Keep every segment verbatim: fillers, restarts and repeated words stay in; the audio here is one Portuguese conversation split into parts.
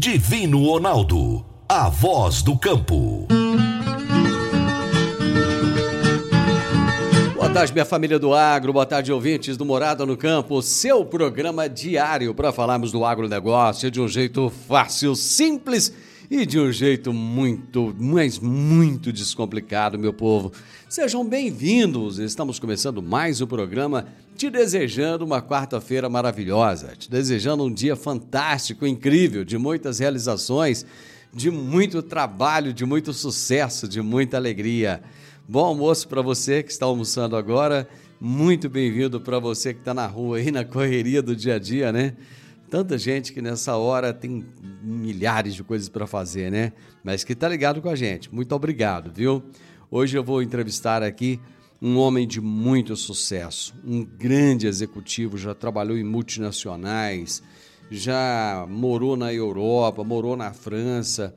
Divino Ronaldo, a voz do campo. Boa tarde, minha família do agro, boa tarde, ouvintes do Morada no Campo, seu programa diário para falarmos do agronegócio de um jeito fácil, simples e de um jeito muito, mas muito descomplicado, meu povo. Sejam bem-vindos, estamos começando mais um programa, te desejando uma quarta-feira maravilhosa, te desejando um dia fantástico, incrível, de muitas realizações, de muito trabalho, de muito sucesso, de muita alegria. Bom almoço para você que está almoçando agora, muito bem-vindo para você que está na rua aí, na correria do dia a dia, né? Tanta gente que nessa hora tem milhares de coisas para fazer, né? Mas que está ligado com a gente. Muito obrigado, viu? Hoje eu vou entrevistar aqui um homem de muito sucesso, um grande executivo, já trabalhou em multinacionais, já morou na Europa, morou na França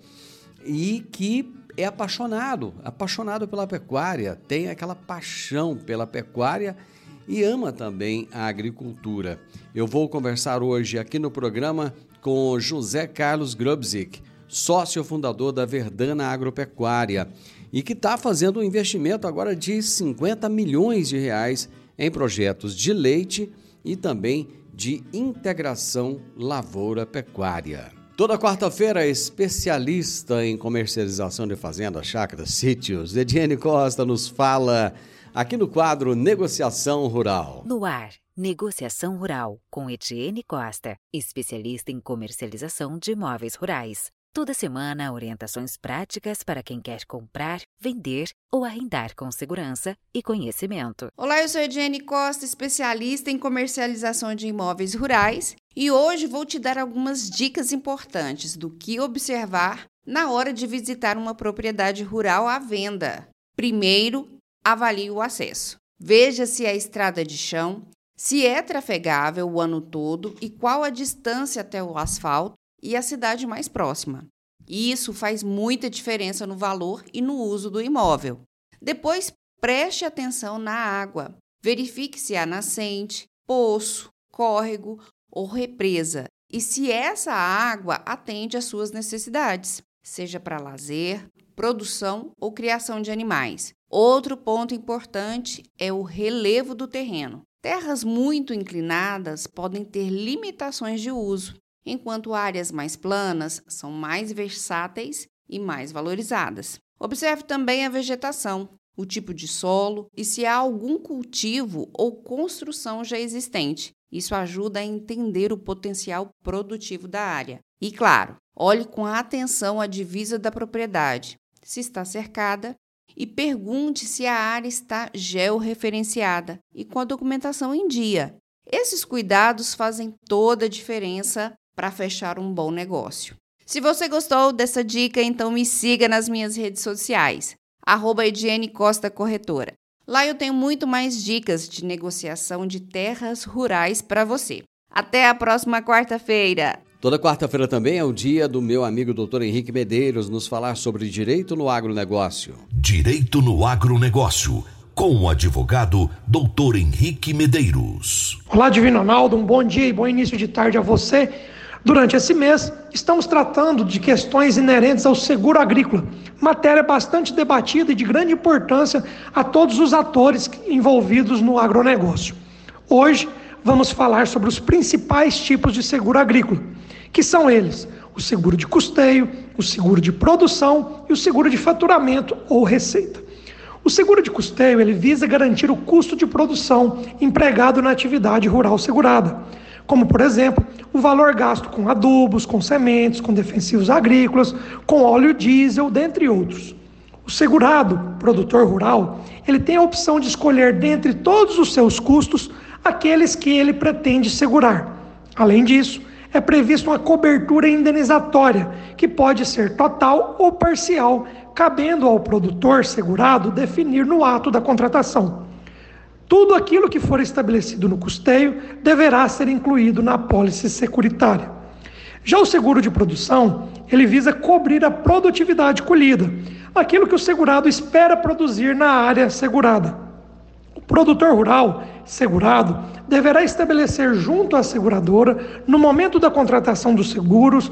e que é apaixonado, apaixonado pela pecuária, tem aquela paixão pela pecuária e ama também a agricultura. Eu vou conversar hoje aqui no programa com José Carlos Grubzik, sócio fundador da Verdana Agropecuária, e que está fazendo um investimento agora de cinquenta milhões de reais em projetos de leite e também de integração lavoura-pecuária. Toda quarta-feira, especialista em comercialização de fazendas, chácaras, sítios, Ediene Costa nos fala aqui no quadro Negociação Rural. No ar, Negociação Rural, com Ediene Costa, especialista em comercialização de imóveis rurais. Toda semana, orientações práticas para quem quer comprar, vender ou arrendar com segurança e conhecimento. Olá, eu sou Ediene Costa, especialista em comercialização de imóveis rurais, e hoje vou te dar algumas dicas importantes do que observar na hora de visitar uma propriedade rural à venda. Primeiro, avalie o acesso. Veja se é estrada de chão, se é trafegável o ano todo e qual a distância até o asfalto e a cidade mais próxima. Isso faz muita diferença no valor e no uso do imóvel. Depois, preste atenção na água. Verifique se há nascente, poço, córrego ou represa e se essa água atende às suas necessidades, seja para lazer, produção ou criação de animais. Outro ponto importante é o relevo do terreno. Terras muito inclinadas podem ter limitações de uso, enquanto áreas mais planas são mais versáteis e mais valorizadas. Observe também a vegetação, o tipo de solo e se há algum cultivo ou construção já existente. Isso ajuda a entender o potencial produtivo da área. E, claro, olhe com atenção a divisa da propriedade, se está cercada, e pergunte se a área está georreferenciada e com a documentação em dia. Esses cuidados fazem toda a diferença para fechar um bom negócio. Se você gostou dessa dica, então me siga nas minhas redes sociais, arroba Ediene Costa Corretora. Lá eu tenho muito mais dicas de negociação de terras rurais para você. Até a próxima quarta-feira! Toda quarta-feira também é o dia do meu amigo doutor Henrique Medeiros nos falar sobre direito no agronegócio. Direito no agronegócio, com o advogado doutor Henrique Medeiros. Olá, Divino Ronaldo, um bom dia e bom início de tarde a você. Durante esse mês, estamos tratando de questões inerentes ao seguro agrícola, matéria bastante debatida e de grande importância a todos os atores envolvidos no agronegócio. Hoje, vamos falar sobre os principais tipos de seguro agrícola, que são eles: o seguro de custeio, o seguro de produção e o seguro de faturamento ou receita. O seguro de custeio ele visa garantir o custo de produção empregado na atividade rural segurada, como, por exemplo, o valor gasto com adubos, com sementes, com defensivos agrícolas, com óleo diesel, dentre outros. O segurado, produtor rural, ele tem a opção de escolher dentre todos os seus custos aqueles que ele pretende segurar. Além disso, é prevista uma cobertura indenizatória, que pode ser total ou parcial, cabendo ao produtor segurado definir no ato da contratação. Tudo aquilo que for estabelecido no custeio deverá ser incluído na apólice securitária. Já o seguro de produção, ele visa cobrir a produtividade colhida, aquilo que o segurado espera produzir na área segurada. O produtor rural segurado deverá estabelecer junto à seguradora, no momento da contratação dos seguros,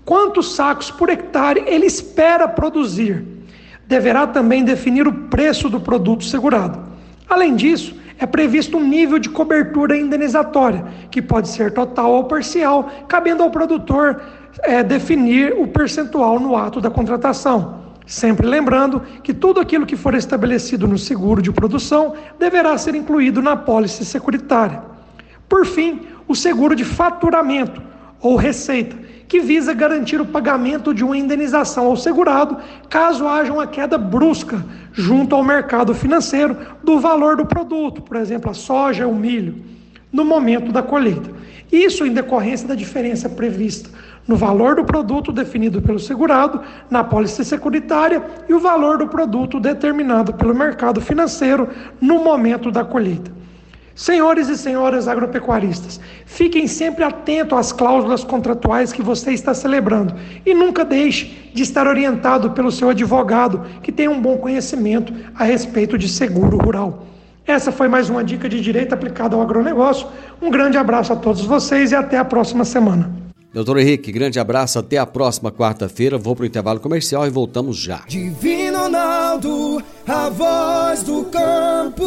quantos sacos por hectare ele espera produzir. Deverá também definir o preço do produto segurado. Além disso, é previsto um nível de cobertura indenizatória, que pode ser total ou parcial, cabendo ao produtor é, definir o percentual no ato da contratação. Sempre lembrando que tudo aquilo que for estabelecido no seguro de produção deverá ser incluído na apólice securitária. Por fim, o seguro de faturamento ou receita, que visa garantir o pagamento de uma indenização ao segurado caso haja uma queda brusca junto ao mercado financeiro do valor do produto, por exemplo, a soja ou o milho, no momento da colheita. Isso em decorrência da diferença prevista no valor do produto definido pelo segurado na apólice securitária e o valor do produto determinado pelo mercado financeiro no momento da colheita. Senhores e senhoras agropecuaristas, fiquem sempre atentos às cláusulas contratuais que você está celebrando e nunca deixe de estar orientado pelo seu advogado, que tem um bom conhecimento a respeito de seguro rural. Essa foi mais uma dica de direito aplicado ao agronegócio. Um grande abraço a todos vocês e até a próxima semana. Doutor Henrique, grande abraço, até a próxima quarta-feira. Vou para o intervalo comercial e voltamos já. Divino Ronaldo, a voz do campo.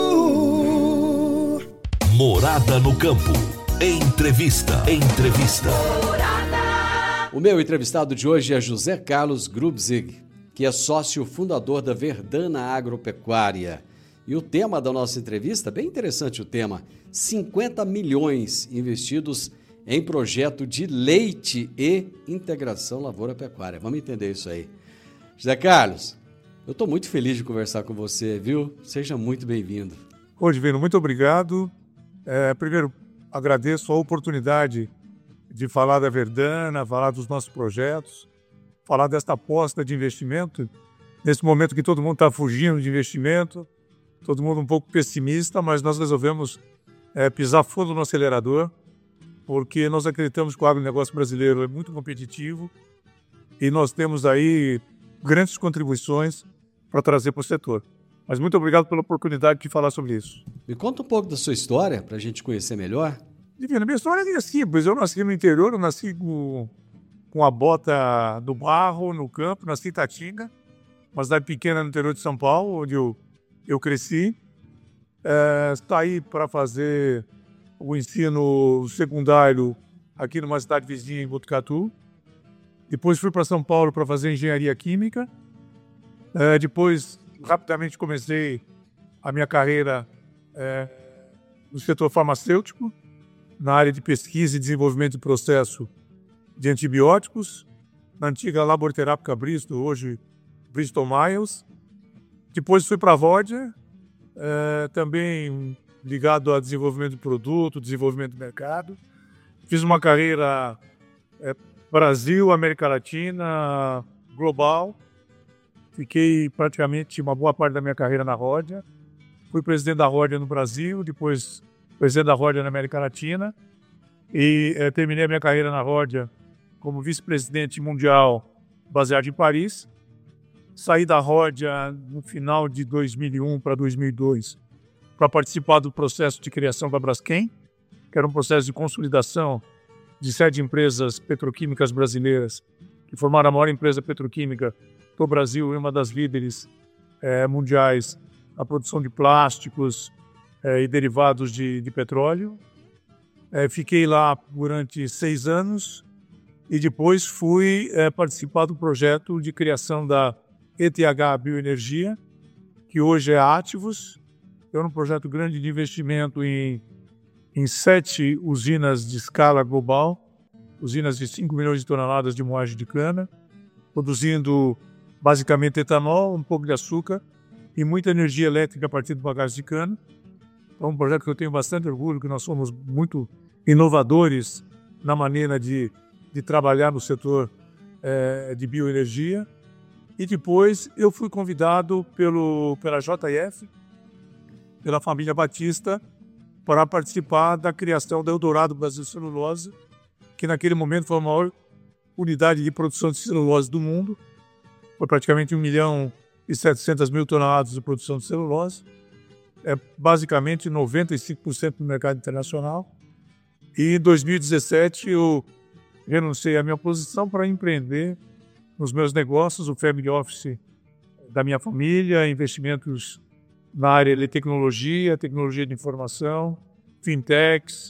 Morada no campo. Entrevista. Entrevista. Morada. O meu entrevistado de hoje é José Carlos Grubzig, que é sócio fundador da Verdana Agropecuária. E o tema da nossa entrevista, bem interessante o tema, cinquenta milhões investidos em projeto de leite e integração lavoura-pecuária. Vamos entender isso aí. José Carlos, eu estou muito feliz de conversar com você, viu? Seja muito bem-vindo. Ô, Divino, muito obrigado. É, primeiro, agradeço a oportunidade de falar da Verdana, falar dos nossos projetos, falar desta aposta de investimento, nesse momento que todo mundo está fugindo de investimento, todo mundo um pouco pessimista, mas nós resolvemos é, pisar fundo no acelerador, porque nós acreditamos que o agronegócio brasileiro é muito competitivo e nós temos aí grandes contribuições para trazer para o setor. Mas muito obrigado pela oportunidade de falar sobre isso. Me conta um pouco da sua história, para a gente conhecer melhor. Divino, minha história é simples. Eu nasci no interior, eu nasci com, com a bota no barro, no campo, nasci em Itatinga, uma cidade pequena no interior de São Paulo, onde eu, eu cresci. É, saí para fazer o ensino secundário aqui numa cidade vizinha em Botucatu. Depois fui para São Paulo para fazer engenharia química. É, depois, rapidamente comecei a minha carreira é, no setor farmacêutico, na área de pesquisa e desenvolvimento de processo de antibióticos, na antiga Laboratórica Bristol, hoje Bristol Myers. Depois fui para a Vodia, é, também ligado a desenvolvimento de produto, desenvolvimento de mercado. Fiz uma carreira é, Brasil, América Latina, global. Fiquei praticamente uma boa parte da minha carreira na Rodia. Fui presidente da Rodia no Brasil, depois presidente da Rodia na América Latina. E é, terminei a minha carreira na Rodia como vice-presidente mundial baseado em Paris. Saí da Rodia no final de dois mil e um para dois mil e dois para participar do processo de criação da Braskem, que era um processo de consolidação de sete empresas petroquímicas brasileiras que formaram a maior empresa petroquímica do Brasil e uma das líderes é, mundiais na produção de plásticos é, e derivados de, de petróleo. É, fiquei lá durante seis anos e depois fui é, participar do projeto de criação da E T H Bioenergia, que hoje é a Ativos. É um projeto grande de investimento em, em sete usinas de escala global, usinas de cinco milhões de toneladas de moagem de cana, produzindo basicamente etanol, um pouco de açúcar e muita energia elétrica a partir do bagaço de cana. É um projeto que eu tenho bastante orgulho, que nós somos muito inovadores na maneira de, de trabalhar no setor é, de bioenergia. E depois eu fui convidado pelo, pela J F, pela família Batista, para participar da criação da Eldorado Brasil Celulose, que naquele momento foi a maior unidade de produção de celulose do mundo. Foi praticamente um milhão e setecentas mil toneladas de produção de celulose. É basicamente noventa e cinco por cento do mercado internacional. E em dois mil e dezessete eu renunciei à minha posição para empreender nos meus negócios, o family office da minha família, investimentos na área de tecnologia, tecnologia de informação, fintechs,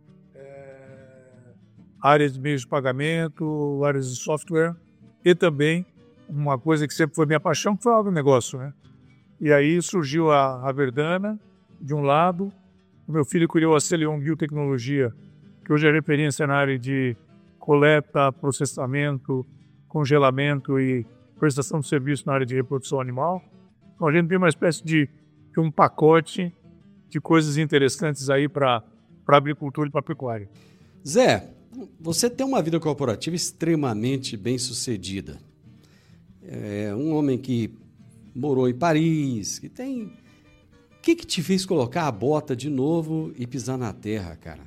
é, áreas de meios de pagamento, áreas de software e também uma coisa que sempre foi minha paixão, que foi o agronegócio, né? E aí surgiu a, a Verdana, de um lado, o meu filho criou a Celeon Biotecnologia, que hoje é referência na área de coleta, processamento, congelamento e prestação de serviço na área de reprodução animal. Então a gente tem uma espécie de, de um pacote de coisas interessantes aí para a agricultura e para a pecuária. Zé, você tem uma vida corporativa extremamente bem sucedida. É um homem que morou em Paris, que tem... O que, que te fez colocar a bota de novo e pisar na terra, cara?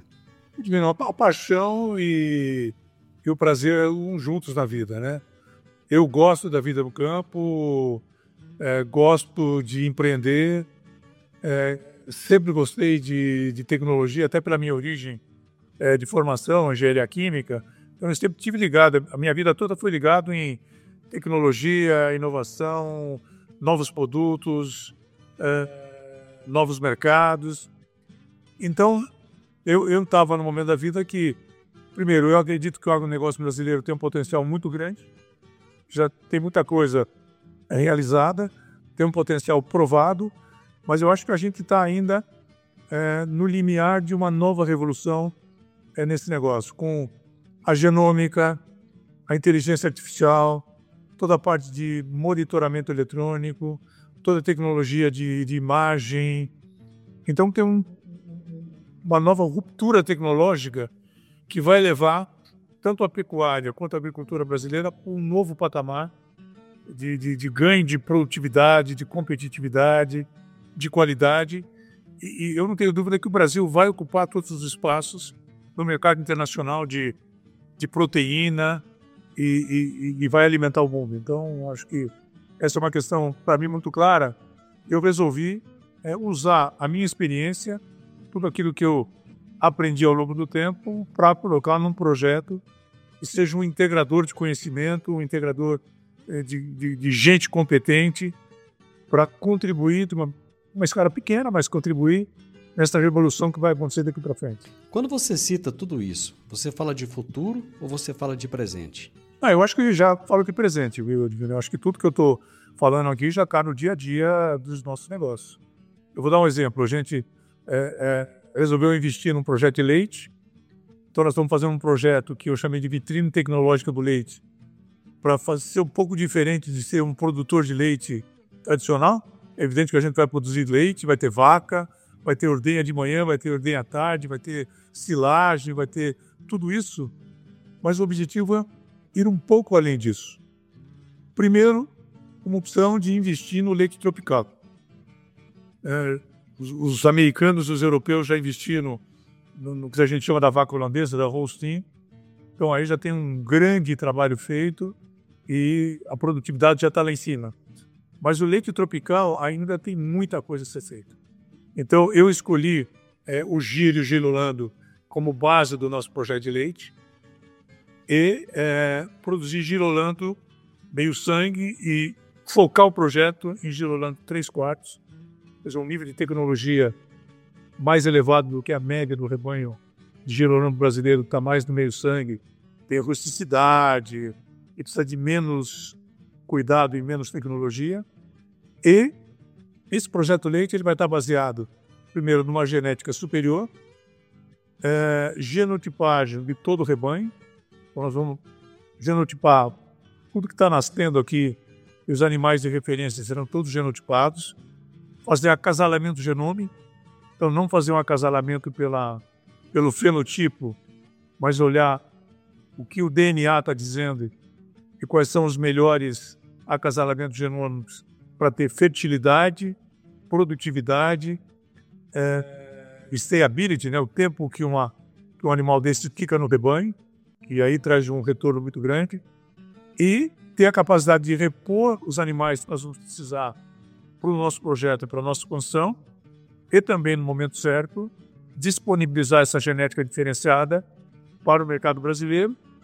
A paixão e, e o prazer um juntos na vida, né? Eu gosto da vida no campo, é, gosto de empreender, é, sempre gostei de, de tecnologia, até pela minha origem é, de formação, engenharia química. Então eu sempre tive ligado, a minha vida toda foi ligado em tecnologia, inovação, novos produtos, é, novos mercados. Então, eu estava no momento da vida que, primeiro, eu acredito que o agronegócio brasileiro tem um potencial muito grande, já tem muita coisa realizada, tem um potencial provado, mas eu acho que a gente está ainda é, no limiar de uma nova revolução é, nesse negócio, com a genômica, a inteligência artificial, toda a parte de monitoramento eletrônico, toda a tecnologia de, de imagem. Então tem um, uma nova ruptura tecnológica que vai levar tanto a pecuária quanto a agricultura brasileira para um novo patamar de, de, de ganho de produtividade, de competitividade, de qualidade. E, e eu não tenho dúvida que o Brasil vai ocupar todos os espaços no mercado internacional de, de proteína e, e, e vai alimentar o mundo. Então, acho que essa é uma questão, para mim, muito clara. Eu resolvi é, usar a minha experiência, tudo aquilo que eu aprendi ao longo do tempo, para colocar num projeto que seja um integrador de conhecimento, um integrador é, de, de, de gente competente, para contribuir, de uma, uma escala pequena, mas contribuir nessa revolução que vai acontecer daqui para frente. Quando você cita tudo isso, você fala de futuro ou você fala de presente? Ah, eu acho que já falo de presente, viu? Eu acho que tudo que eu estou falando aqui já está no dia a dia dos nossos negócios. Eu vou dar um exemplo. A gente é, é, resolveu investir num projeto de leite. Então, nós estamos fazendo um projeto que eu chamei de vitrine tecnológica do leite, para ser um pouco diferente de ser um produtor de leite tradicional. É evidente que a gente vai produzir leite, vai ter vaca, vai ter ordenha de manhã, vai ter ordenha à tarde, vai ter silagem, vai ter tudo isso. Mas o objetivo é ir um pouco além disso. Primeiro, uma opção de investir no leite tropical. É, os, os americanos e os europeus já investiram no, no que a gente chama da vaca holandesa, da Holstein. Então aí já tem um grande trabalho feito e a produtividade já está lá em cima. Mas o leite tropical ainda tem muita coisa a ser feita. Então eu escolhi é, o Giro e o Girolando como base do nosso projeto de leite e é, produzir Girolando meio sangue e focar o projeto em Girolando três quartos, quer dizer, um nível de tecnologia mais elevado do que a média do rebanho de Girolando brasileiro, que está mais no meio sangue, tem rusticidade e precisa de menos cuidado e menos tecnologia. E esse projeto leite ele vai estar baseado, primeiro, numa genética superior, é, genotipagem de todo o rebanho. Então, nós vamos genotipar tudo que está nascendo aqui, e os animais de referência serão todos genotipados. Fazer acasalamento genômico, então não fazer um acasalamento pela, pelo fenotipo, mas olhar o que o D N A está dizendo e quais são os melhores acasalamentos genômicos para ter fertilidade, produtividade, é, stability, né? O tempo que, uma, que um animal desse fica no rebanho, e aí traz um retorno muito grande, e ter a capacidade de repor os animais que nós vamos precisar para o nosso projeto, para a nossa construção, e também, no momento certo, disponibilizar essa genética diferenciada para o mercado brasileiro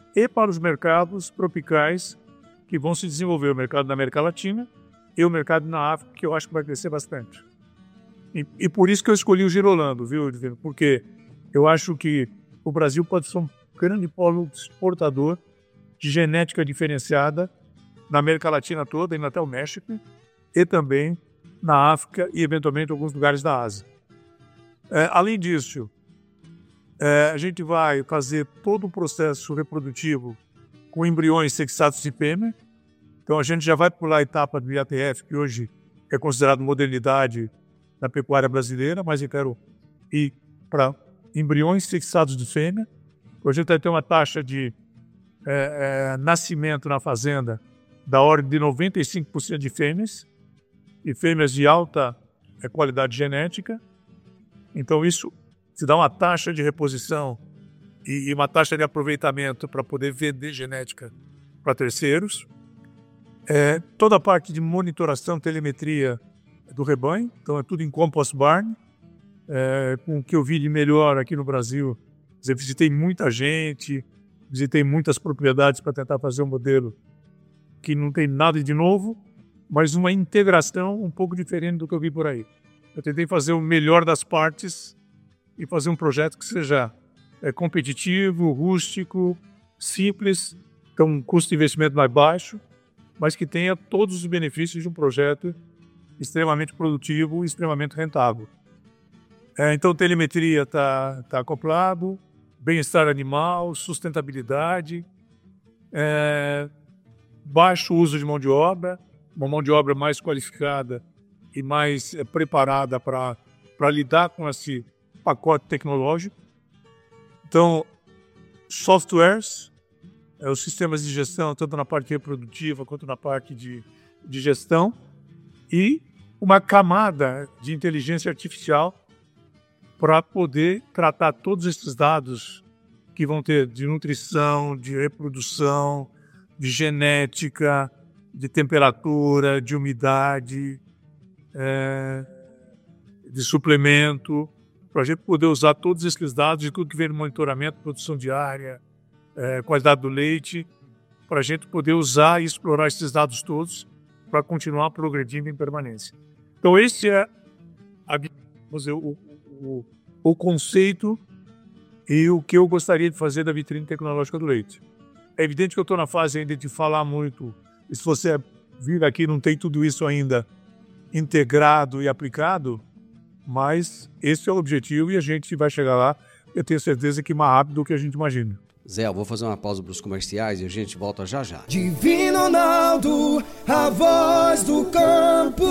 e para os mercados tropicais que vão se desenvolver, o mercado da América Latina e o mercado na África, que eu acho que vai crescer bastante. E, e por isso que eu escolhi o Girolando, viu, Divino? Porque eu acho que o Brasil pode ser um grande polo exportador de genética diferenciada na América Latina toda, indo até o México, e também na África e, eventualmente, em alguns lugares da Ásia. É, além disso, é, a gente vai fazer todo o processo reprodutivo com embriões sexados de fêmea. Então, a gente já vai pular a etapa do I A T F, que hoje é considerado modernidade na pecuária brasileira, mas eu quero ir para embriões sexados de fêmea. A gente vai ter uma taxa de é, é, nascimento na fazenda da ordem de noventa e cinco por cento de fêmeas, e fêmeas de alta é, qualidade genética. Então, isso te dá uma taxa de reposição e, e uma taxa de aproveitamento para poder vender genética para terceiros. É, toda a parte de monitoração, telemetria do rebanho, então é tudo em compost barn. É, com o que eu vi de melhor aqui no Brasil, eu visitei muita gente, visitei muitas propriedades para tentar fazer um modelo que não tem nada de novo, mas uma integração um pouco diferente do que eu vi por aí. Eu tentei fazer o melhor das partes e fazer um projeto que seja é, competitivo, rústico, simples, com um custo de investimento mais baixo, mas que tenha todos os benefícios de um projeto extremamente produtivo e extremamente rentável. É, então, telemetria está tá acoplado, bem-estar animal, sustentabilidade, é, baixo uso de mão de obra, uma mão de obra mais qualificada e mais é, preparada para lidar com esse pacote tecnológico. Então, softwares, é, os sistemas de gestão, tanto na parte reprodutiva quanto na parte de, de gestão, e uma camada de inteligência artificial para poder tratar todos esses dados que vão ter de nutrição, de reprodução, de genética, de temperatura, de umidade, é, de suplemento, para a gente poder usar todos esses dados de tudo que vem no monitoramento, produção diária, é, qualidade do leite, para a gente poder usar e explorar esses dados todos para continuar progredindo em permanência. Então, esse é a, vamos dizer, o, o, o conceito e o que eu gostaria de fazer da vitrine tecnológica do leite. É evidente que eu estou na fase ainda de falar muito, e se você vir aqui não tem tudo isso ainda integrado e aplicado, mas esse é o objetivo e a gente vai chegar lá, eu tenho certeza que mais rápido do que a gente imagina. Zé, eu vou fazer uma pausa para os comerciais e a gente volta já já. Divino Ronaldo, a voz do campo.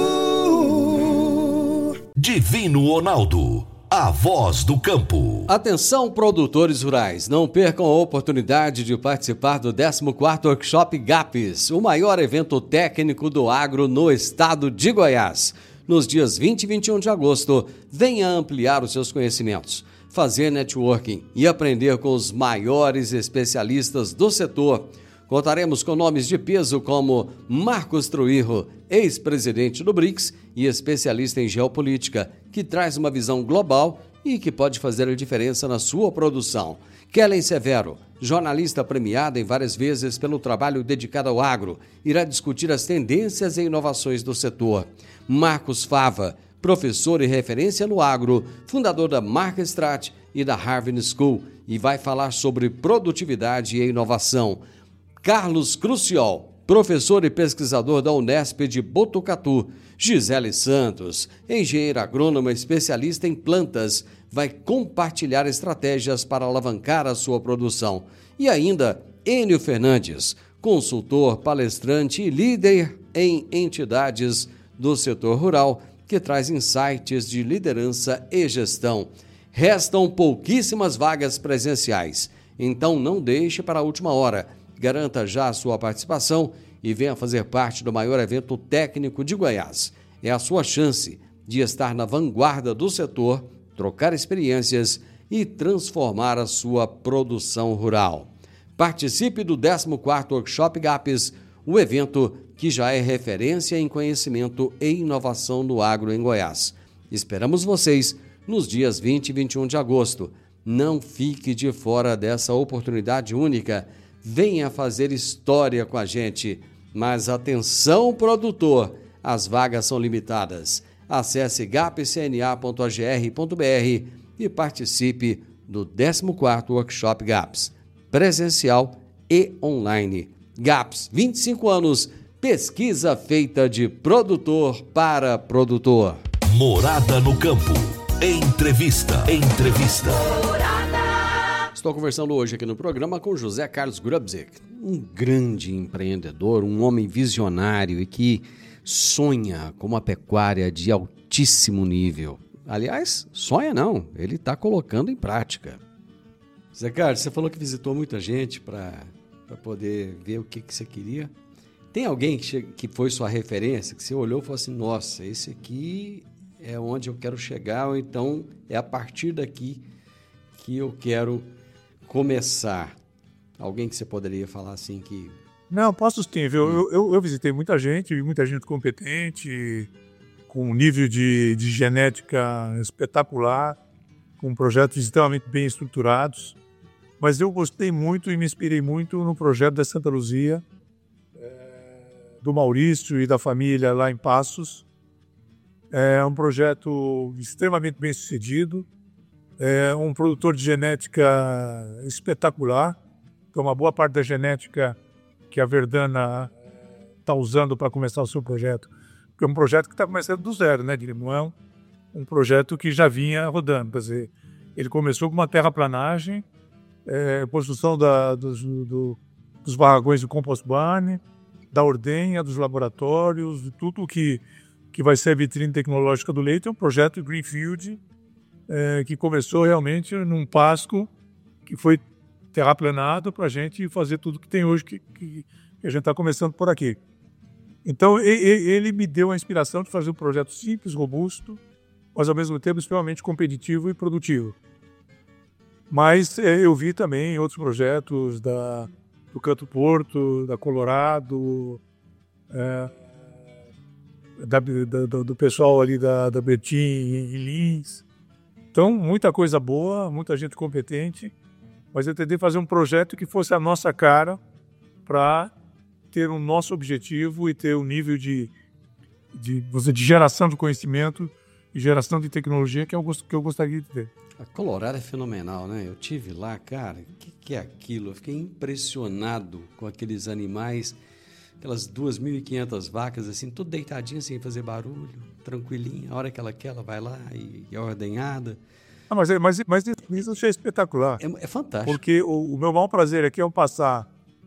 Divino Ronaldo, a voz do campo. Atenção, produtores rurais, não percam a oportunidade de participar do décimo quarto Workshop GAPS, o maior evento técnico do agro no estado de Goiás. Nos dias vinte e vinte e um de agosto, venha ampliar os seus conhecimentos, fazer networking e aprender com os maiores especialistas do setor. Contaremos com nomes de peso como Marcos Truirro, ex-presidente do BRICS e especialista em geopolítica, que traz uma visão global e que pode fazer a diferença na sua produção. Kellen Severo, jornalista premiada em várias vezes pelo trabalho dedicado ao agro, irá discutir as tendências e inovações do setor. Marcos Fava, professor e referência no agro, fundador da Markstrat e da Harvard School, e vai falar sobre produtividade e inovação. Carlos Cruciol, professor e pesquisador da Unesp de Botucatu. Gisele Santos, engenheira agrônoma especialista em plantas, vai compartilhar estratégias para alavancar a sua produção. E ainda, Enio Fernandes, consultor, palestrante e líder em entidades do setor rural, que traz insights de liderança e gestão. Restam pouquíssimas vagas presenciais, então não deixe para a última hora. Garanta já a sua participação e venha fazer parte do maior evento técnico de Goiás. É a sua chance de estar na vanguarda do setor, trocar experiências e transformar a sua produção rural. Participe do décimo quarto Workshop GAPS, o evento que já é referência em conhecimento e inovação no agro em Goiás. Esperamos vocês nos dias vinte e vinte e um de agosto. Não fique de fora dessa oportunidade única. Venha fazer história com a gente. Mas atenção, produtor, as vagas são limitadas. Acesse gap c n a ponto a g r ponto b r e participe do décimo quarto Workshop GAPS, presencial e online. GAPS, vinte e cinco anos, pesquisa feita de produtor para produtor. Morada no Campo. Entrevista. Entrevista. Estou conversando hoje aqui no programa com José Carlos Grubzik, um grande empreendedor, um homem visionário e que sonha com uma pecuária de altíssimo nível. Aliás, sonha não, ele está colocando em prática. José Carlos, você falou que visitou muita gente para poder ver o que, que você queria. Tem alguém que, che- que foi sua referência, que você olhou e falou assim, nossa, esse aqui é onde eu quero chegar, ou então é a partir daqui que eu quero começar? Alguém que você poderia falar assim que... Não, posso sim. Eu, eu, eu, eu visitei muita gente, vi muita gente competente, com um nível de, de genética espetacular, com projetos extremamente bem estruturados. Mas eu gostei muito e me inspirei muito no projeto da Santa Luzia, é, do Maurício e da família lá em Passos. É um projeto extremamente bem sucedido, é um produtor de genética espetacular, que é uma boa parte da genética que a Verdana está usando para começar o seu projeto. Porque é um projeto que está começando do zero, né? Não é um, um projeto que já vinha rodando. Quer dizer, ele começou com uma terraplanagem, é, construção da, dos, do, dos barragões do compost barn, da ordenha, dos laboratórios, de tudo que, que vai ser a vitrine tecnológica do leite. É um projeto Greenfield, é, que começou realmente num pasco que foi terraplanado para a gente fazer tudo que tem hoje, que, que, que a gente está começando por aqui. Então, ele me deu a inspiração de fazer um projeto simples, robusto, mas ao mesmo tempo extremamente competitivo e produtivo. Mas eu vi também outros projetos da, do Canto Porto, da Colorado, é, da, da, do pessoal ali da, da Bertin em Lins. Então, muita coisa boa, muita gente competente, mas eu tentei fazer um projeto que fosse a nossa cara para ter o um nosso objetivo e ter um nível de, de, de geração de conhecimento e geração de tecnologia que eu, que eu gostaria de ter. A Colorado é fenomenal, né? Eu tive lá, cara, o que, que é aquilo? Eu fiquei impressionado com aqueles animais, aquelas duas mil e quinhentas vacas, assim, tudo deitadinha, sem fazer barulho, tranquilinha. A hora que ela quer, ela vai lá e, e é ordenhada. Ah, mas, mas, mas isso é espetacular. É, é fantástico. Porque o, o meu maior prazer aqui é eu passar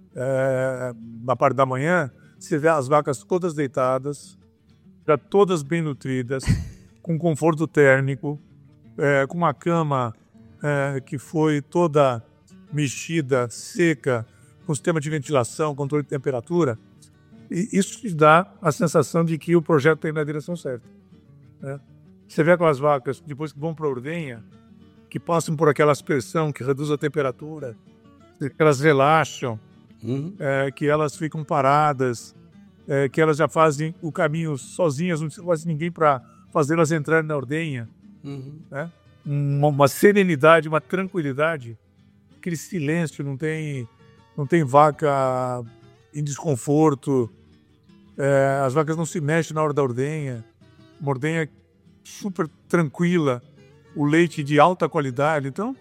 é, na parte da manhã, você vê as vacas todas deitadas, já todas bem nutridas, com conforto térmico, é, com uma cama é, que foi toda mexida, seca, com sistema de ventilação, controle de temperatura. E isso te dá a sensação de que o projeto está indo na direção certa, né? Você vê aquelas vacas, depois que vão para a ordenha, que passam por aquela aspersão que reduz a temperatura, que elas relaxam, uhum. é, que elas ficam paradas, é, que elas já fazem o caminho sozinhas, não precisa mais ninguém para fazê-las entrarem na ordenha. Uhum. Né? Uma, uma serenidade, uma tranquilidade, aquele silêncio, não tem, não tem vaca em desconforto, é, as vacas não se mexem na hora da ordenha, uma ordenha super tranquila, o leite de alta qualidade. Então,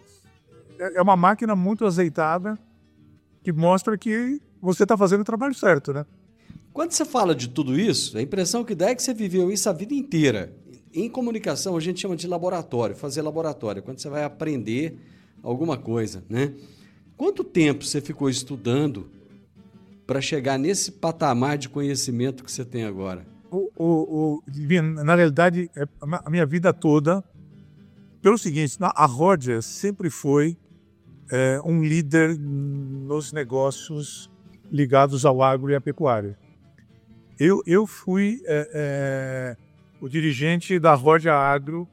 é uma máquina muito azeitada que mostra que você está fazendo o trabalho certo, né? Quando você fala de tudo isso, a impressão que dá é que você viveu isso a vida inteira. Em comunicação, a gente chama de laboratório, fazer laboratório, quando você vai aprender alguma coisa, né? Quanto tempo você ficou estudando para chegar nesse patamar de conhecimento que você tem agora? O, o, o, na realidade, a minha vida toda, pelo seguinte, a Rodia sempre foi é, um líder nos negócios ligados ao agro e à pecuária. Eu, eu fui é, é, o dirigente da Rodia Agro,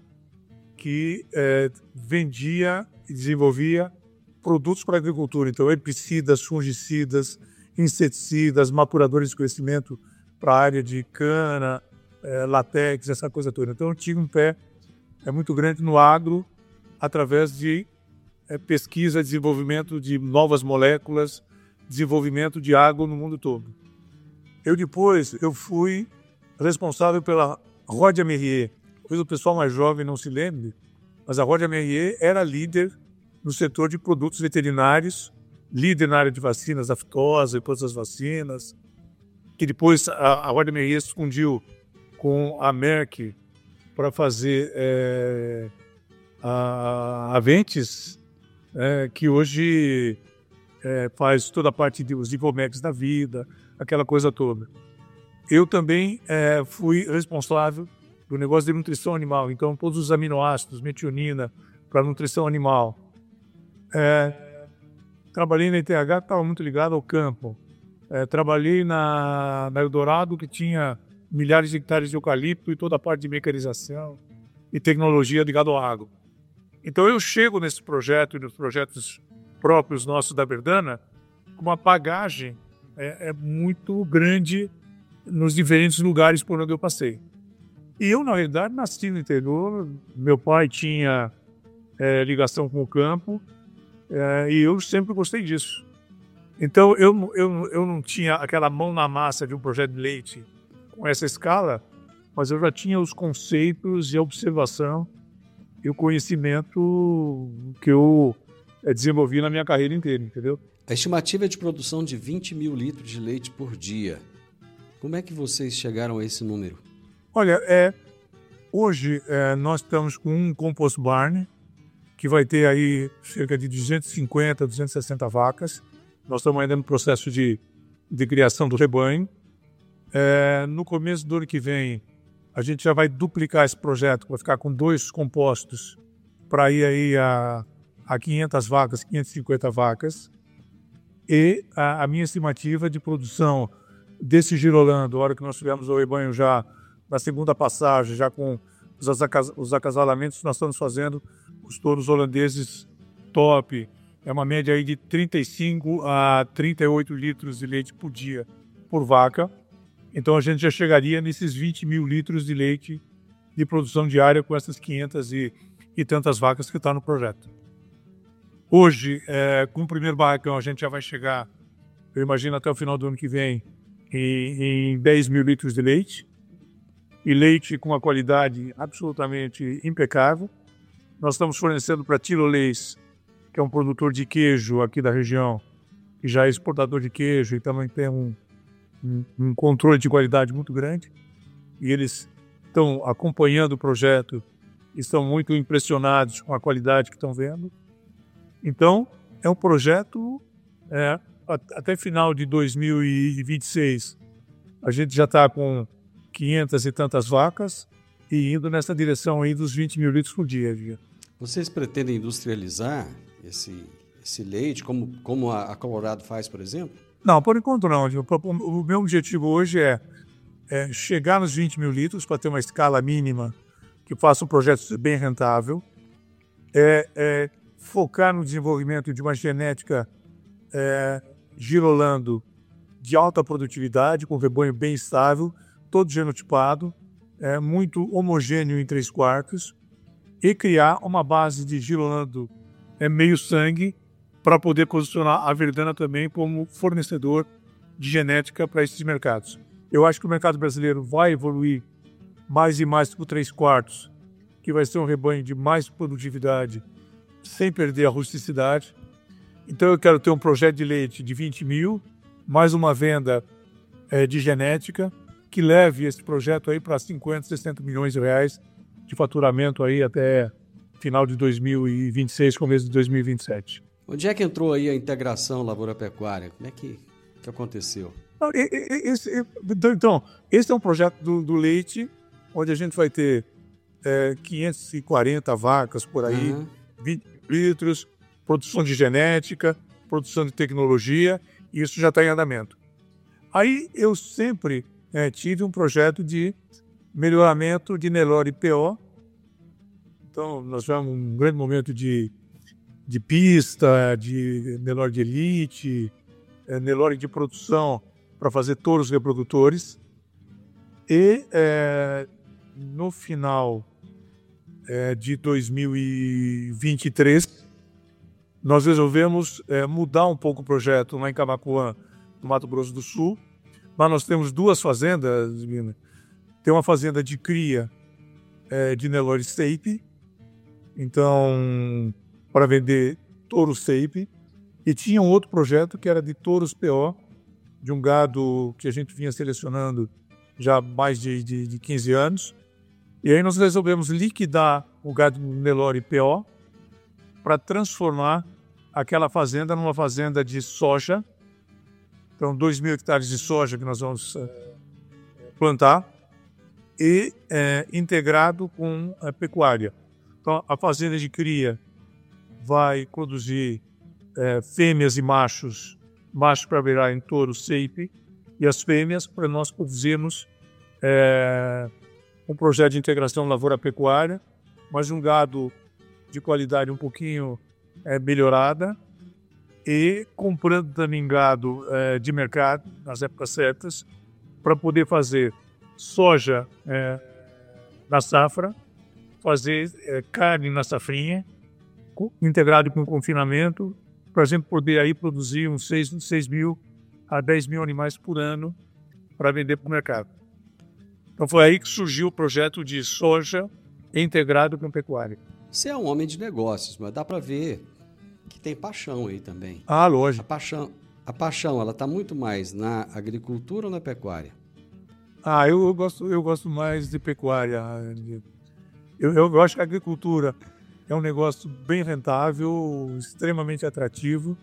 que é, vendia e desenvolvia produtos para a agricultura. Então, herbicidas, fungicidas, inseticidas, maturadores de crescimento para a área de cana, é, látex, essa coisa toda. Então, eu tive um pé é, muito grande no agro, através de é, pesquisa, desenvolvimento de novas moléculas, desenvolvimento de agro no mundo todo. Eu depois eu fui responsável pela Rodia Merrier. Talvez o pessoal mais jovem não se lembre, mas a Rodia Merrier era líder no setor de produtos veterinários, líder na área de vacinas, aftosa e todas as vacinas, que depois a, a Rodia Merrier se fundiu com a Merck para fazer é, a Aventis, é, que hoje é, faz toda a parte dos Ivomex da vida, aquela coisa toda. Eu também é, fui responsável do negócio de nutrição animal, então todos os aminoácidos, metionina para nutrição animal. É, trabalhei na I T H, que estava muito ligado ao campo. É, trabalhei na, na Eldorado, que tinha milhares de hectares de eucalipto e toda a parte de mecanização e tecnologia ligada ao agro. Então eu chego nesse projeto e nos projetos próprios nossos da Verdana com uma bagagem é, é muito grande nos diferentes lugares por onde eu passei. E eu, na realidade, nasci no interior, meu pai tinha é, ligação com o campo é, e eu sempre gostei disso. Então eu, eu, eu não tinha aquela mão na massa de um projeto de leite com essa escala, mas eu já tinha os conceitos e a observação e o conhecimento que eu é, desenvolvi na minha carreira inteira, entendeu? A estimativa é de produção de vinte mil litros de leite por dia. Como é que vocês chegaram a esse número? Olha, é, hoje é, nós estamos com um compost barn que vai ter aí cerca de duzentas e cinquenta, duzentas e sessenta vacas. Nós estamos ainda no processo de, de criação do rebanho. É, no começo do ano que vem, a gente já vai duplicar esse projeto, vai ficar com dois compostos para ir aí a, a quinhentas vacas, quinhentas e cinquenta vacas. E a, a minha estimativa de produção desse girolando, a hora que nós tivemos o rebanho já na segunda passagem, já com os, acas, os acasalamentos, nós estamos fazendo os touros holandeses top. É uma média aí de trinta e cinco a trinta e oito litros de leite por dia por vaca. Então a gente já chegaria nesses vinte mil litros de leite de produção diária com essas quinhentas e, e tantas vacas que estão no projeto. Hoje, é, com o primeiro barracão, a gente já vai chegar, eu imagino até o final do ano que vem, em, em dez mil litros de leite. E leite com uma qualidade absolutamente impecável. Nós estamos fornecendo para Tirolês, que é um produtor de queijo aqui da região, que já é exportador de queijo e também tem um, um, um controle de qualidade muito grande. E eles estão acompanhando o projeto e estão muito impressionados com a qualidade que estão vendo. Então, é um projeto, é, até final de dois mil e vinte e seis, a gente já está com quinhentas e tantas vacas e indo nessa direção aí dos vinte mil litros por dia. Vocês pretendem industrializar esse, esse leite, como, como a, a Colorado faz, por exemplo? Não, por enquanto não. O meu objetivo hoje é, é chegar nos vinte mil litros para ter uma escala mínima que faça um projeto bem rentável, é, é focar no desenvolvimento de uma genética é, girolando de alta produtividade, com rebanho bem estável, todo genotipado, é, muito homogêneo em três quartos, e criar uma base de girolando é, meio sangue para poder posicionar a Verdana também como fornecedor de genética para esses mercados. Eu acho que o mercado brasileiro vai evoluir mais e mais para o três quartos, que vai ser um rebanho de mais produtividade, sem perder a rusticidade. Então eu quero ter um projeto de leite de vinte mil, mais uma venda é, de genética, que leve esse projeto aí para cinquenta, sessenta milhões de reais de faturamento aí até final de dois mil e vinte e seis, começo de dois mil e vinte e sete. Onde é que entrou aí a integração lavoura-pecuária? Como é que, que aconteceu? Não, esse, então, esse é um projeto do, do leite, onde a gente vai ter é, quinhentas e quarenta vacas por aí, uhum. vinte litros, produção de genética, produção de tecnologia, e isso já está em andamento. Aí eu sempre é, tive um projeto de melhoramento de Nelore P O. Então, nós tivemos um grande momento de, de pista, de Nelore de elite, é, Nelore de produção para fazer touros reprodutores. E é, no final é, de dois mil e vinte e três, nós resolvemos é, mudar um pouco o projeto lá em Camaquã, no Mato Grosso do Sul. Lá nós temos duas fazendas, Divino. Tem uma fazenda de cria é, de Nelore Seipe, então, para vender touro Seipe. E tinha um outro projeto que era de touros P O, de um gado que a gente vinha selecionando já há mais de, de, de quinze anos. E aí nós resolvemos liquidar o gado Nelore P O para transformar aquela fazenda numa fazenda de soja. Então, dois mil hectares de soja que nós vamos é, plantar e é, integrado com a pecuária. Então, a fazenda de cria vai produzir é, fêmeas e machos, machos para virar em touro Seipe, e as fêmeas para nós produzirmos é, um projeto de integração lavoura-pecuária, mas um gado de qualidade um pouquinho é, melhorada, e comprando também gado é, de mercado nas épocas certas, para poder fazer soja é, na safra, fazer é, carne na safrinha, integrado com confinamento, para a gente poder aí produzir uns seis mil a dez mil animais por ano para vender para o mercado. Então foi aí que surgiu o projeto de soja integrado com pecuária. Você é um homem de negócios, mas dá para ver que tem paixão aí também. Ah, lógico. A paixão, a paixão ela está muito mais na agricultura ou na pecuária? Ah, eu, eu, gosto, eu gosto mais de pecuária. Eu, eu acho que a agricultura é um negócio bem rentável, extremamente atrativo,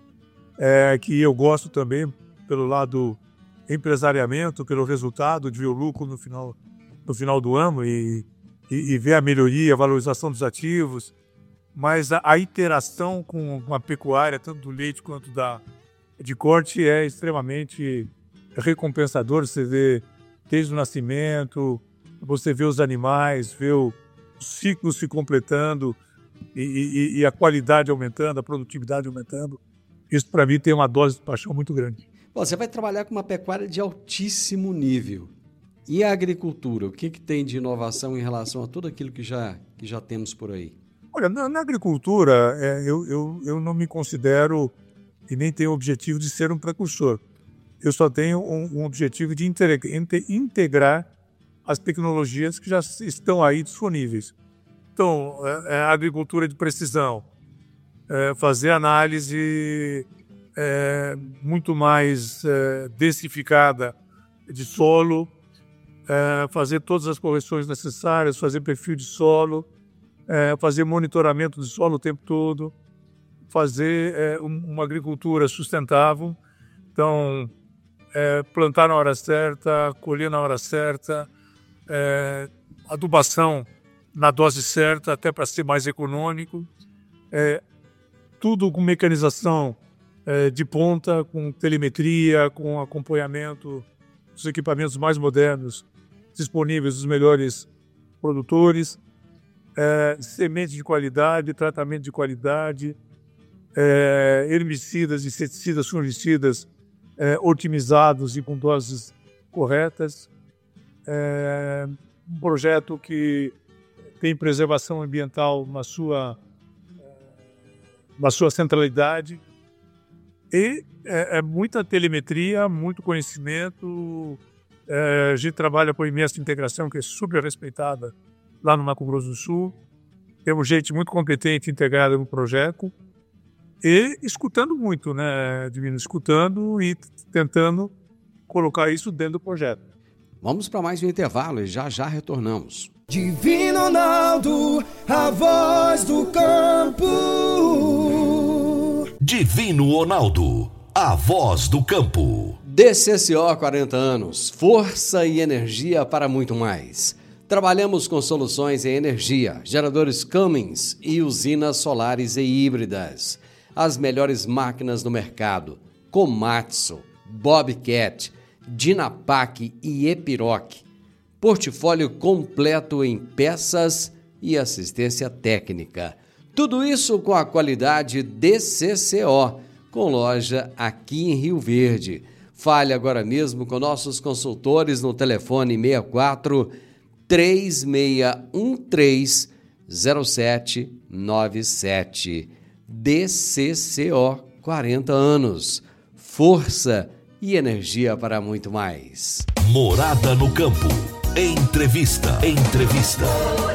é, que eu gosto também pelo lado empresariamento, pelo resultado de ver o lucro no final, no final do ano e, e, e ver a melhoria, a valorização dos ativos, mas a, a interação com, com a pecuária, tanto do leite quanto da, de corte, é extremamente recompensador. Você vê desde o nascimento, você vê os animais, vê o ciclo se completando e, e, e a qualidade aumentando, a produtividade aumentando. Isso, para mim, tem uma dose de paixão muito grande. Bom, você vai trabalhar com uma pecuária de altíssimo nível. E a agricultura? O que, que tem de inovação em relação a tudo aquilo que já, que já temos por aí? Olha, na, na agricultura, é, eu, eu, eu não me considero e nem tenho o objetivo de ser um precursor. Eu só tenho um, um objetivo de integrar as tecnologias que já estão aí disponíveis. Então, é, é a agricultura de precisão, é fazer análise é, muito mais é, densificada de solo, é, fazer todas as correções necessárias, fazer perfil de solo, é, fazer monitoramento de solo o tempo todo, fazer é, uma agricultura sustentável. Então, é, plantar na hora certa, colher na hora certa, é, adubação na dose certa, até para ser mais econômico. É, tudo com mecanização é, de ponta, com telemetria, com acompanhamento dos equipamentos mais modernos disponíveis dos melhores produtores, é, sementes de qualidade, tratamento de qualidade, é, herbicidas, inseticidas, fungicidas é, otimizados e com doses corretas. É um projeto que tem preservação ambiental na sua, na sua centralidade e é, é muita telemetria, muito conhecimento. É, a gente trabalha com a imensa integração, que é super respeitada lá no Mato Grosso do Sul. Temos gente muito competente integrada no projeto e escutando muito, né, Divino? Escutando e tentando colocar isso dentro do projeto. Vamos para mais um intervalo e já já retornamos. Divino Ronaldo, a voz do campo. Divino Ronaldo, a voz do campo. D C C O quarenta anos, força e energia para muito mais. Trabalhamos com soluções em energia, geradores Cummins e usinas solares e híbridas. As melhores máquinas do mercado: Komatsu, Bobcat, Dynapac e Epiroc. Portfólio completo em peças e assistência técnica. Tudo isso com a qualidade D C C O, com loja aqui em Rio Verde. Fale agora mesmo com nossos consultores no telefone seis quatro, três seis um três, zero sete nove sete. D C C O, quarenta anos. Força e energia para muito mais. Morada no Campo. Entrevista. Entrevista.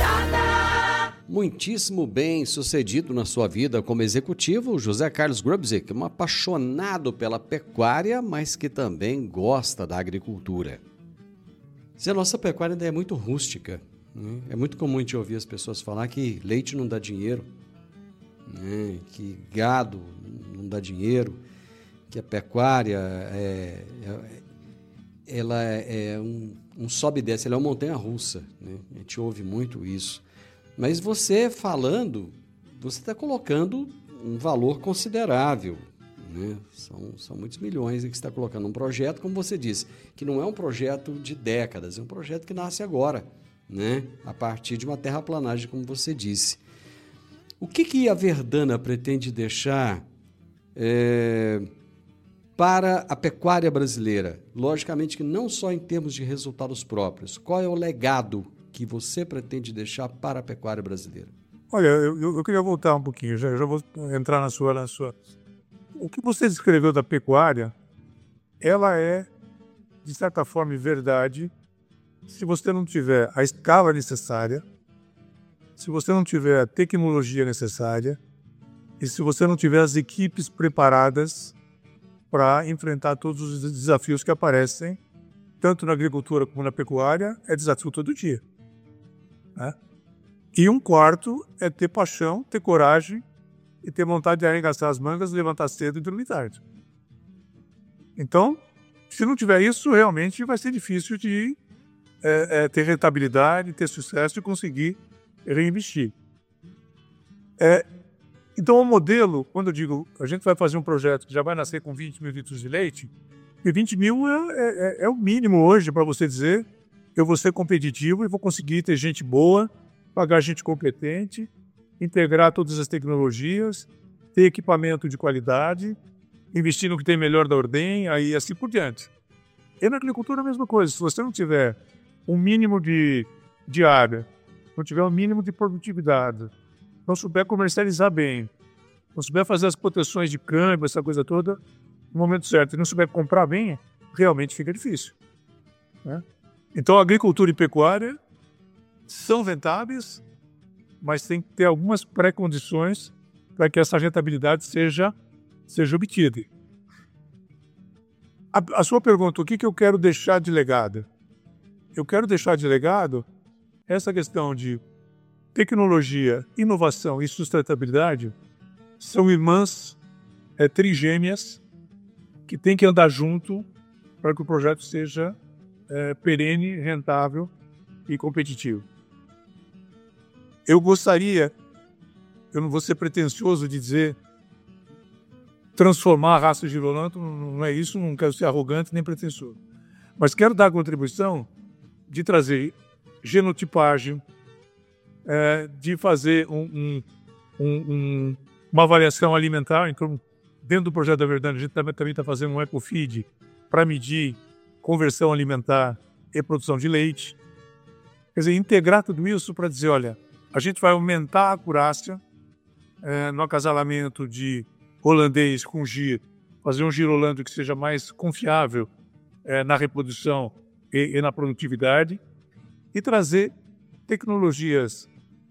Muitíssimo bem sucedido na sua vida como executivo, José Carlos Grubzik, um apaixonado pela pecuária, mas que também gosta da agricultura. Se a nossa pecuária ainda é muito rústica, né? É muito comum a gente ouvir as pessoas falar que leite não dá dinheiro, né? Que gado não dá dinheiro, que a pecuária é, é, ela é um, um sobe e desce, ela é uma montanha-russa, né? A gente ouve muito isso. Mas você falando, você está colocando um valor considerável, né? São, são muitos milhões que você está colocando num projeto, como você disse, que não é um projeto de décadas, é um projeto que nasce agora, né? A partir de uma terraplanagem, como você disse. O que, que a Verdana pretende deixar é, para a pecuária brasileira? Logicamente que não só em termos de resultados próprios. Qual é o legado que você pretende deixar para a pecuária brasileira? Olha, eu, eu queria voltar um pouquinho, já, já vou entrar na sua, na sua... O que você descreveu da pecuária, ela é, de certa forma, verdade, se você não tiver a escala necessária, se você não tiver a tecnologia necessária e se você não tiver as equipes preparadas para enfrentar todos os desafios que aparecem, tanto na agricultura como na pecuária, é desafio todo dia. Né? E um quarto é ter paixão, ter coragem e ter vontade de arregaçar as mangas, levantar cedo e dormir tarde. Então, se não tiver isso, realmente vai ser difícil de é, é, ter rentabilidade, ter sucesso e conseguir reinvestir. É, então, o modelo, quando eu digo a gente vai fazer um projeto que já vai nascer com vinte mil litros de leite, e vinte mil é, é, é o mínimo hoje para você dizer eu vou ser competitivo e vou conseguir ter gente boa, pagar gente competente, integrar todas as tecnologias, ter equipamento de qualidade, investir no que tem melhor da ordem, aí assim por diante. E na agricultura a mesma coisa. Se você não tiver um mínimo de, de área, não tiver um mínimo de produtividade, não souber comercializar bem, não souber fazer as proteções de câmbio, essa coisa toda, no momento certo, e não souber comprar bem, realmente fica difícil. Né? Então, a agricultura e pecuária são rentáveis, mas tem que ter algumas pré-condições para que essa rentabilidade seja, seja obtida. A, a sua pergunta, o que, que eu quero deixar de legado? Eu quero deixar de legado essa questão de tecnologia, inovação e sustentabilidade são irmãs é, trigêmeas que têm que andar junto para que o projeto seja é, perene, rentável e competitivo. Eu gostaria, eu não vou ser pretensioso de dizer transformar a raça girolando, não é isso, não quero ser arrogante nem pretensioso, mas quero dar a contribuição de trazer genotipagem, é, de fazer um, um, um, uma avaliação alimentar. Então, dentro do projeto da Verdana, a gente também está fazendo um ecofeed para medir conversão alimentar e produção de leite. Quer dizer, integrar tudo isso para dizer, olha, a gente vai aumentar a acurácia é, no acasalamento de holandês com gir, fazer um girolando que seja mais confiável é, na reprodução e, e na produtividade, e trazer tecnologias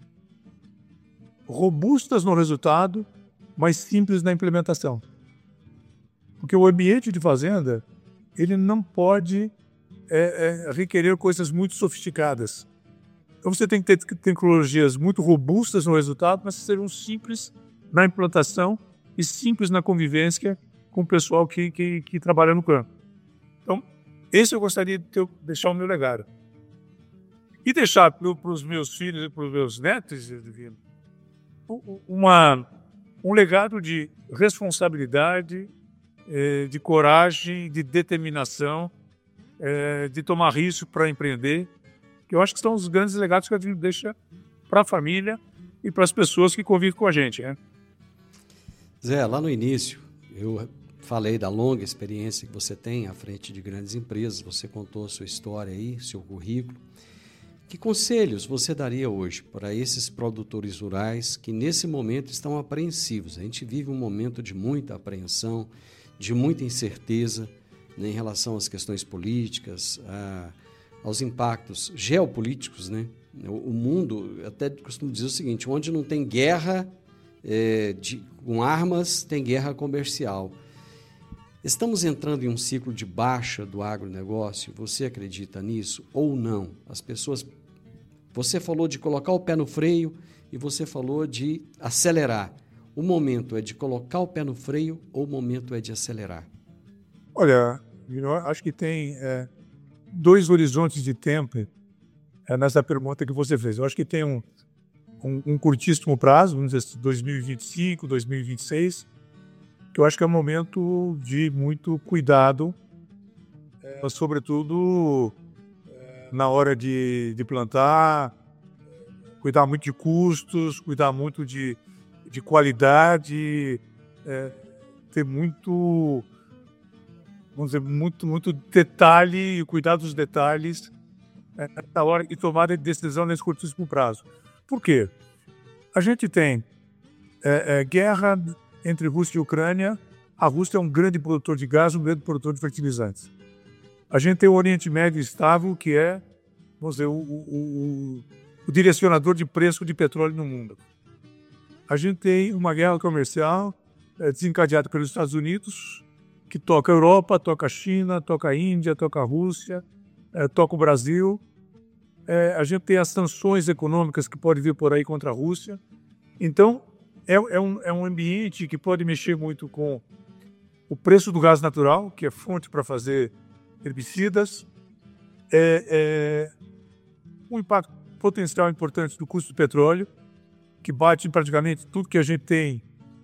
robustas no resultado, mas simples na implementação. Porque o ambiente de fazenda, ele não pode é, é, requerer coisas muito sofisticadas. Então você tem que ter tecnologias muito robustas no resultado, mas que sejam simples na implantação e simples na convivência com o pessoal que, que, que trabalha no campo. Então, esse eu gostaria de ter, deixar o meu legado. E deixar para os meus filhos e para os meus netos uma, um legado de responsabilidade, de coragem, de determinação, de tomar risco para empreender, que eu acho que são os grandes legados que a gente deixa para a família e para as pessoas que convivem com a gente. Né? Zé, lá no início, eu falei da longa experiência que você tem à frente de grandes empresas, você contou a sua história aí, seu currículo. Que conselhos você daria hoje para esses produtores rurais que nesse momento estão apreensivos? A gente vive um momento de muita apreensão, de muita incerteza, né, em relação às questões políticas, a, aos impactos geopolíticos, né? O, o mundo, eu até costumo dizer o seguinte, onde não tem guerra é, de, com armas, tem guerra comercial. Estamos entrando em um ciclo de baixa do agronegócio? Você acredita nisso ou não? As pessoas... Você falou de colocar o pé no freio e você falou de acelerar. O momento é de colocar o pé no freio ou o momento é de acelerar? Olha, eu acho que tem é, dois horizontes de tempo é, nessa pergunta que você fez. Eu acho que tem um, um, um curtíssimo prazo, vamos dizer, dois mil e vinte e cinco, dois mil e vinte e seis, que eu acho que é um momento de muito cuidado, é, sobretudo é, na hora de, de plantar, cuidar muito de custos, cuidar muito de, de qualidade, é, ter muito, vamos dizer, muito, muito detalhe e cuidar dos detalhes é, na hora de tomar a decisão nesse curtíssimo prazo. Por quê? A gente tem é, é, guerra entre Rússia e Ucrânia. A Rússia é um grande produtor de gás, um grande produtor de fertilizantes. A gente tem o Oriente Médio estável, que é, vamos dizer, o, o, o, o direcionador de preço de petróleo no mundo. A gente tem uma guerra comercial é, desencadeada pelos Estados Unidos, que toca a Europa, toca a China, toca a Índia, toca a Rússia, é, toca o Brasil. É, a gente tem as sanções econômicas que podem vir por aí contra a Rússia. Então, é, é, um, é um ambiente que pode mexer muito com o preço do gás natural, que é fonte para fazer herbicidas, é, é um impacto potencial importante do custo do petróleo, que bate em praticamente tudo que a gente tem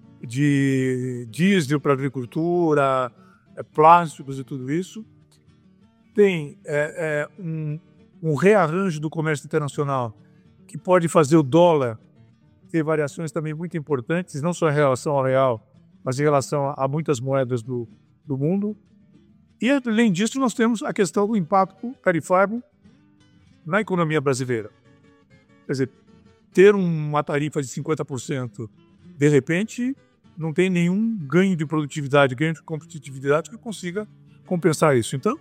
de diesel para agricultura, é, plásticos e tudo isso. Tem é, é, um, um rearranjo do comércio internacional que pode fazer o dólar ter variações também muito importantes, não só em relação ao real, mas em relação a, a muitas moedas do, do mundo. E, além disso, nós temos a questão do impacto tarifário na economia brasileira. Quer dizer, ter uma tarifa de cinquenta por cento, de repente, não tem nenhum ganho de produtividade, ganho de competitividade que consiga compensar isso. Então,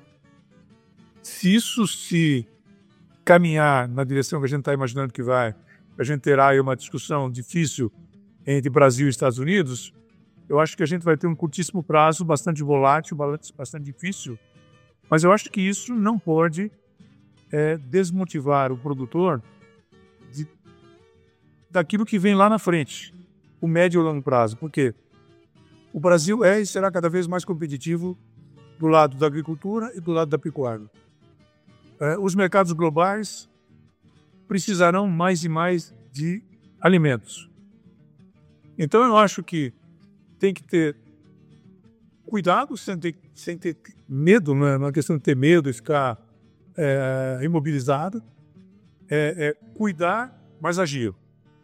se isso se caminhar na direção que a gente está imaginando que vai, a gente terá aí uma discussão difícil entre Brasil e Estados Unidos, eu acho que a gente vai ter um curtíssimo prazo, bastante volátil, bastante difícil, mas eu acho que isso não pode é, desmotivar o produtor de, daquilo que vem lá na frente, o médio e longo prazo, porque o Brasil é e será cada vez mais competitivo do lado da agricultura e do lado da pecuária. É, os mercados globais precisarão mais e mais de alimentos. Então eu acho que tem que ter cuidado sem ter, sem ter medo, não é uma questão de ter medo e ficar é, imobilizado, é, é cuidar, mas agir.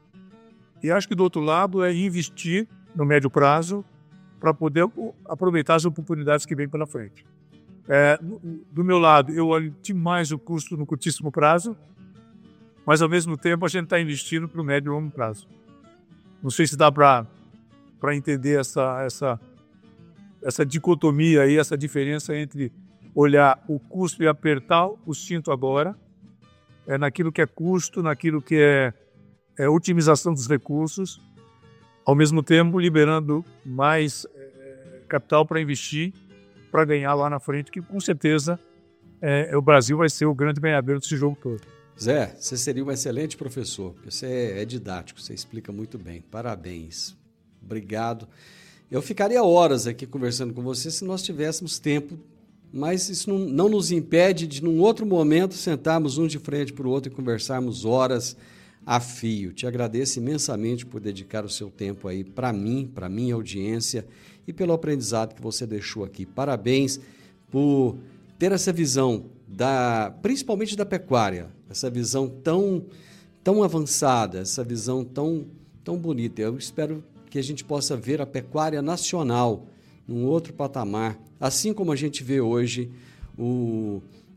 E acho que do outro lado é investir no médio prazo para poder aproveitar as oportunidades que vêm pela frente. É, do meu lado, eu olho demais o custo no curtíssimo prazo, mas ao mesmo tempo a gente está investindo para o médio e longo prazo. Não sei se dá para para entender essa, essa, essa dicotomia aí, essa diferença entre olhar o custo e apertar o cinto agora, é, naquilo que é custo, naquilo que é, é otimização dos recursos, ao mesmo tempo liberando mais é, capital para investir, para ganhar lá na frente, que com certeza é, o Brasil vai ser o grande ganhador desse jogo todo. Zé, você seria um excelente professor, porque você é, é didático, você explica muito bem. Parabéns. Obrigado. Eu ficaria horas aqui conversando com você se nós tivéssemos tempo, mas isso não, não nos impede de, num outro momento, sentarmos um de frente para o outro e conversarmos horas a fio. Te agradeço imensamente por dedicar o seu tempo aí para mim, para a minha audiência e pelo aprendizado que você deixou aqui. Parabéns por ter essa visão, da, principalmente da pecuária, essa visão tão, tão avançada, essa visão tão, tão bonita. Eu espero que a gente possa ver a pecuária nacional num outro patamar, assim como a gente vê hoje o,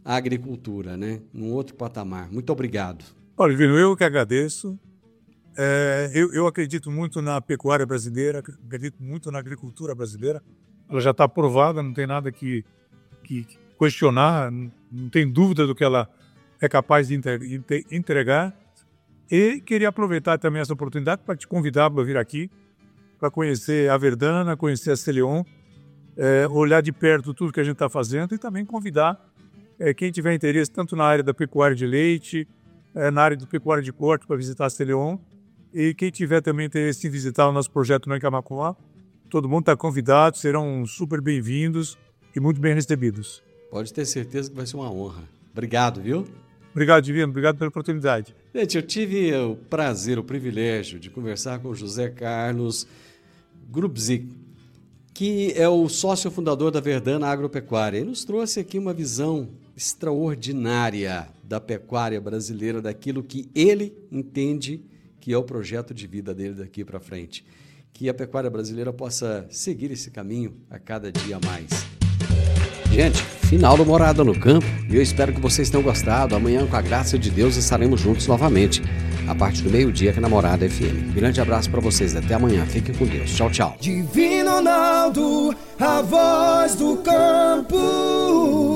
a agricultura, né? Num outro patamar. Muito obrigado. Olha, Divino, eu que agradeço. É, eu, eu acredito muito na pecuária brasileira, acredito muito na agricultura brasileira. Ela já está aprovada, não tem nada que, que questionar, não tem dúvida do que ela é capaz de entregar. E queria aproveitar também essa oportunidade para te convidar para vir aqui, para conhecer a Verdana, conhecer a Celeon, é, olhar de perto tudo que a gente está fazendo e também convidar é, quem tiver interesse tanto na área da pecuária de leite, é, na área do pecuária de corte para visitar a Celeon, e quem tiver também interesse em visitar o nosso projeto no Camaquã, todo mundo está convidado, serão super bem-vindos e muito bem recebidos. Pode ter certeza que vai ser uma honra. Obrigado, viu? Obrigado, Divino. Obrigado pela oportunidade. Gente, eu tive o prazer, o privilégio de conversar com o José Carlos Grubzik, que é o sócio fundador da Verdana Agropecuária. Ele nos trouxe aqui uma visão extraordinária da pecuária brasileira, daquilo que ele entende que é o projeto de vida dele daqui para frente. Que a pecuária brasileira possa seguir esse caminho a cada dia mais. Gente, final do Morada no Campo, e eu espero que vocês tenham gostado. Amanhã, com a graça de Deus, estaremos juntos novamente, a partir do meio-dia aqui na Morada F M. Grande abraço para vocês, até amanhã. Fiquem com Deus. Tchau, tchau. Divino Ronaldo, a voz do campo.